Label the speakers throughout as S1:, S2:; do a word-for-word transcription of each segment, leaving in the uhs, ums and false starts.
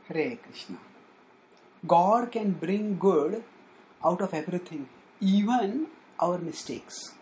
S1: Hare Krishna. God can bring good out of everything, even our mistakes.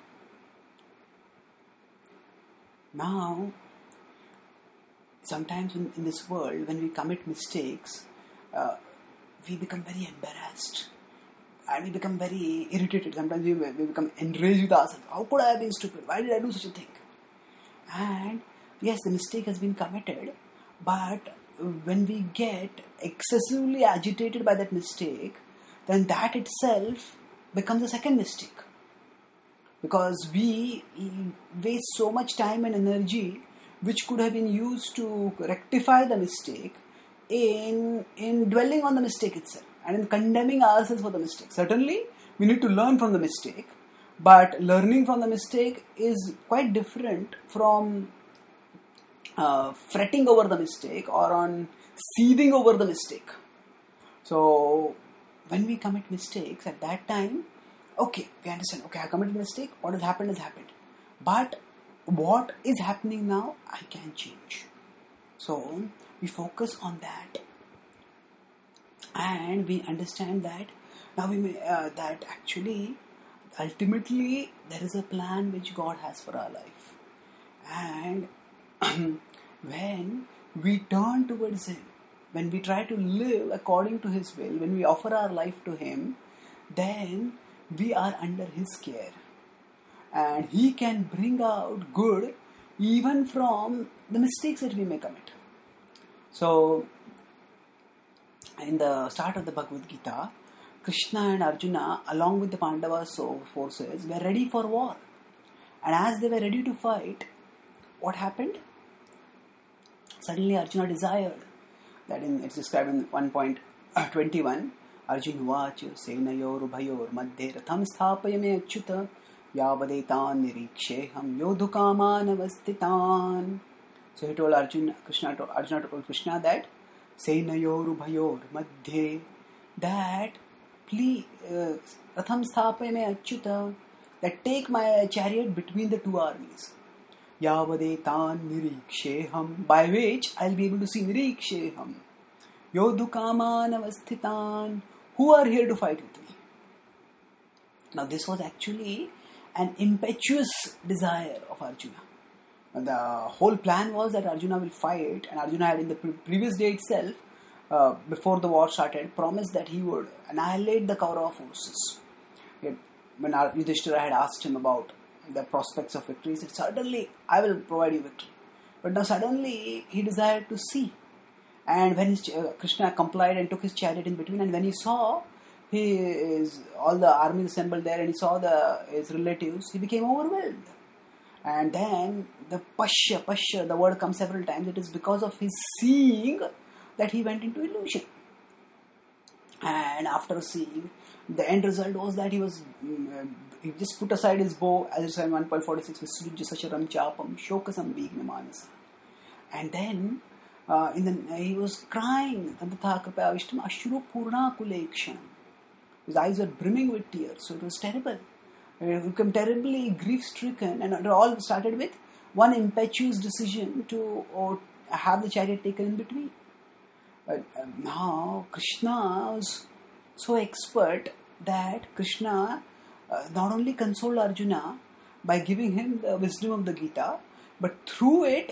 S1: Now, sometimes in, in this world, when we commit mistakes, uh, we become very embarrassed and we become very irritated. Sometimes we, we become enraged with ourselves. How could I have been stupid? Why did I do such a thing? And yes, the mistake has been committed, but when we get excessively agitated by that mistake, then that itself becomes a second mistake. Because we waste so much time and energy which could have been used to rectify the mistake in, in dwelling on the mistake itself and in condemning ourselves for the mistake. Certainly, we need to learn from the mistake, but learning from the mistake is quite different from uh, fretting over the mistake or on seething over the mistake. So, when we commit mistakes at that time, okay, we understand, okay, I committed a mistake, what has happened has happened. But what is happening now, I can change. So, we focus on that. And we understand that, now we may, uh, that actually, ultimately, there is a plan which God has for our life. And when we turn towards Him, when we try to live according to His will, when we offer our life to Him, then we are under His care. And He can bring out good even from the mistakes that we may commit. So, in the start of the Bhagavad Gita, Krishna and Arjuna, along with the Pandavas forces, were ready for war. And as they were ready to fight, what happened? Suddenly Arjuna desired, that in, it's described in one point twenty-one, Arjuna vacha senayor ubhayor madhye ratham sthapayame achyuta yavadetan niriksheham yodhukaman avasthitan. So he told Arjuna, Krishna told, Arjuna told Krishna that senayor ubhayor madhye, that please uh, ratham sthapayame achyuta, that take my chariot between the two armies. Yavadetan niriksheham, by which I'll be able to see niriksheham. Yodhukaman avasthitan, who are here to fight with me. Now this was actually an impetuous desire of Arjuna. The whole plan was that Arjuna will fight, and Arjuna had in the pre- previous day itself, uh, before the war started, promised that he would annihilate the Kaurava forces. Yet, when Yudhishthira had asked him about the prospects of victory, he said, certainly I will provide you victory. But now suddenly he desired to see. And when his, uh, Krishna complied and took his chariot in between, and when he saw his, all the army assembled there and he saw the, his relatives, he became overwhelmed. And then the Pashya, Pashya, the word comes several times. It is because of his seeing that he went into illusion. And after seeing, the end result was that he was, uh, he just put aside his bow, as it said in one point four six, Visrujya Sacharam Chapam Shokasam Vigna Manasa. And then, uh, in the, he was crying, Tantatha Kripaya Vishtam Ashuru Purna Kulekshanam. His eyes were brimming with tears, so it was terrible. He became terribly grief-stricken, and it all started with one impetuous decision to or have the chariot taken in between. But uh, now Krishna was so expert that Krishna uh, not only consoled Arjuna by giving him the wisdom of the Gita, but through it,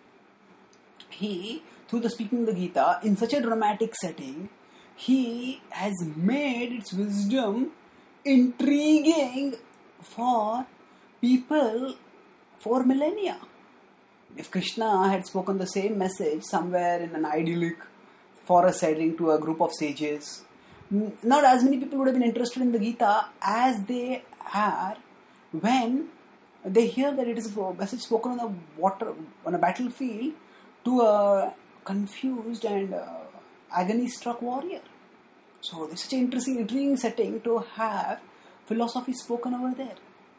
S1: he, through the speaking of the Gita, in such a dramatic setting, he has made its wisdom intriguing for people for millennia. If Krishna had spoken the same message somewhere in an idyllic forest setting to a group of sages, not as many people would have been interested in the Gita as they are when they hear that it is a message spoken on a water, on a battlefield to a confused and uh, agony-struck warrior. So this is such an interesting, intriguing setting to have philosophy spoken over there.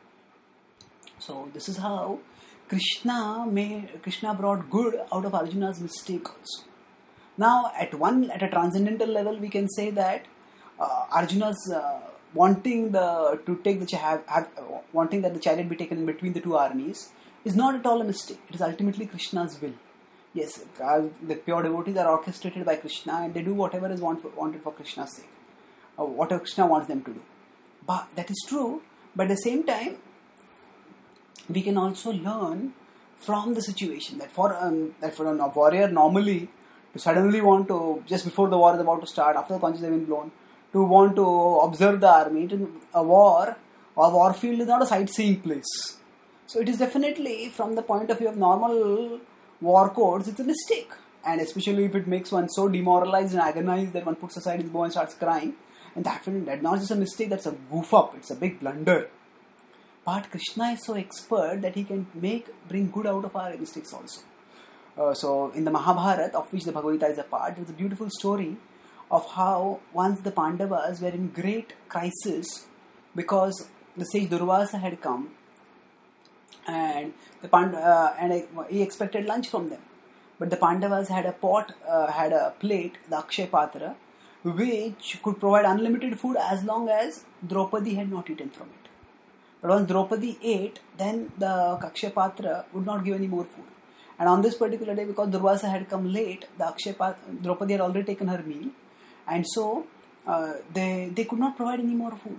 S1: So this is how Krishna made, Krishna brought good out of Arjuna's mistake also. Now, at one, at a transcendental level, we can say that uh, Arjuna's uh, wanting the to take the have, have, uh, wanting that the chariot be taken in between the two armies is not at all a mistake. It is ultimately Krishna's will. Yes, uh, the pure devotees are orchestrated by Krishna and they do whatever is want for, wanted for Krishna's sake. Uh, whatever Krishna wants them to do. But that is true, but at the same time, we can also learn from the situation that for, um, that for a warrior normally to suddenly want to, just before the war is about to start, after the conches have been blown, to want to observe the army, to, a war or war field is not a sightseeing place. So it is definitely from the point of view of normal war codes, it's a mistake. And especially if it makes one so demoralized and agonized that one puts aside his bow and starts crying. And that, that's not just a mistake, that's a goof up, it's a big blunder. But Krishna is so expert that he can make bring good out of our mistakes also. Uh, so in the Mahabharata, of which the Bhagavad Gita is a part, there's a beautiful story of how once the Pandavas were in great crisis because the sage Durvasa had come and the Pand- uh, and he expected lunch from them. But the Pandavas had a pot, uh, had a plate, the Akshay Patra, which could provide unlimited food as long as Draupadi had not eaten from it. But once Draupadi ate, then the Akshay Patra would not give any more food. And on this particular day, because Durvasa had come late, the Akshay Patra, Draupadi had already taken her meal, and so uh, they they could not provide any more food.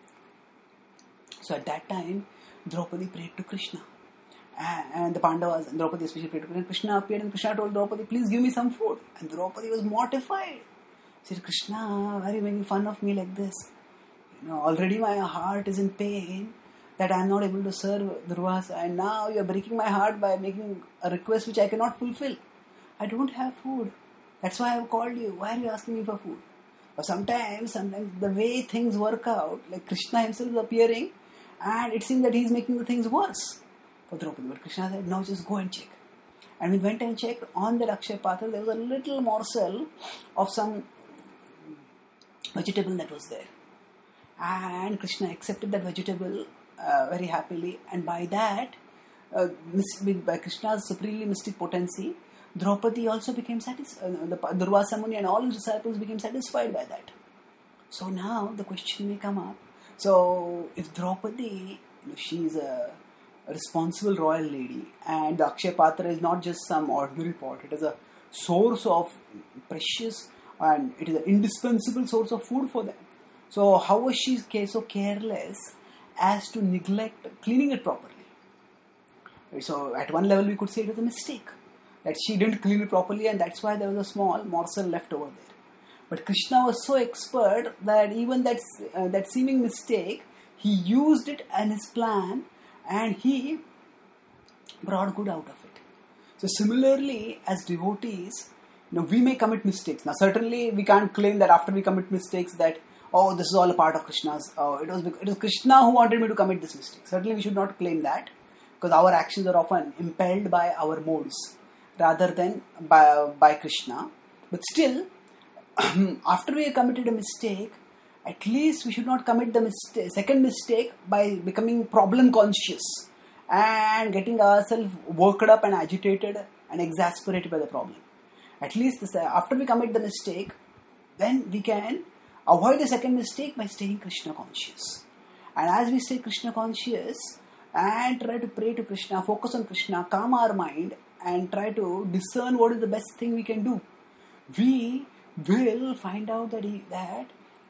S1: So at that time, Draupadi prayed to Krishna. And the Pandavas, and Draupadi especially prayed to Krishna. Krishna appeared and Krishna told Draupadi, please give me some food. And Draupadi was mortified. She said, Krishna, why are you making fun of me like this? You know, already my heart is in pain that I am not able to serve Durvasa. And now you are breaking my heart by making a request which I cannot fulfill. I don't have food. That's why I have called you. Why are you asking me for food? Or sometimes, sometimes the way things work out, like Krishna himself is appearing, and it seems that he is making the things worse for Draupadi. But Krishna said, no, just go and check. And we went and checked. On the Akshay Patra, there was a little morsel of some vegetable that was there. And Krishna accepted that vegetable uh, very happily. And by that, uh, by Krishna's supremely mystic potency, Draupadi also became satisfied. Uh, the Durvasa Muni and all his disciples became satisfied by that. So now the question may come up. So if Draupadi, you know, she is a responsible royal lady, and the Akshay Patra is not just some ordinary pot, it is a source of precious and it is an indispensable source of food for them. So how was she so careless as to neglect cleaning it properly? So at one level we could say it was a mistake, that she didn't clean it properly and that's why there was a small morsel left over there. But Krishna was so expert that even that, uh, that seeming mistake, he used it in his plan and he brought good out of it. So similarly, as devotees, you know, we may commit mistakes. Now certainly we can't claim that after we commit mistakes that, oh, this is all a part of Krishna's, oh, it was it was Krishna who wanted me to commit this mistake. Certainly we should not claim that, because our actions are often impelled by our modes rather than by, by Krishna. But still, after we have committed a mistake, at least we should not commit the mistake, second mistake by becoming problem conscious and getting ourselves worked up and agitated and exasperated by the problem. At least this, after we commit the mistake, then we can avoid the second mistake by staying Krishna conscious. And as we stay Krishna conscious and try to pray to Krishna, focus on Krishna, calm our mind and try to discern what is the best thing we can do, we will find out that, he, that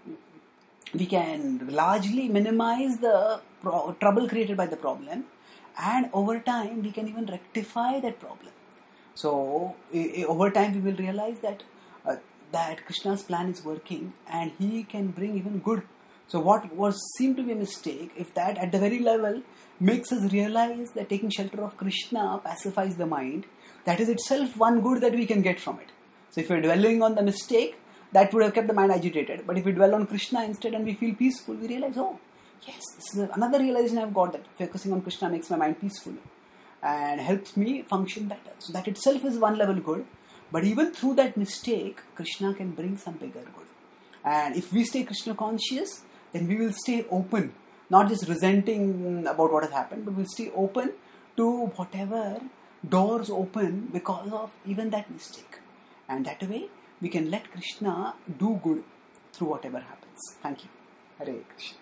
S1: we can largely minimize the pro- trouble created by the problem, and over time we can even rectify that problem. So uh, over time we will realize that uh, that Krishna's plan is working and he can bring even good. So what was seemed to be a mistake, if that at the very level makes us realize that taking shelter of Krishna pacifies the mind, that is itself one good that we can get from it. So if we're dwelling on the mistake, that would have kept the mind agitated. But if we dwell on Krishna instead and we feel peaceful, we realize, oh, yes, this is another realization I've got, that focusing on Krishna makes my mind peaceful and helps me function better. So that itself is one level good. But even through that mistake, Krishna can bring some bigger good. And if we stay Krishna conscious, then we will stay open, not just resenting about what has happened, but we'll stay open to whatever doors open because of even that mistake. And that way, we can let Krishna do good through whatever happens. Thank you. Hare Krishna.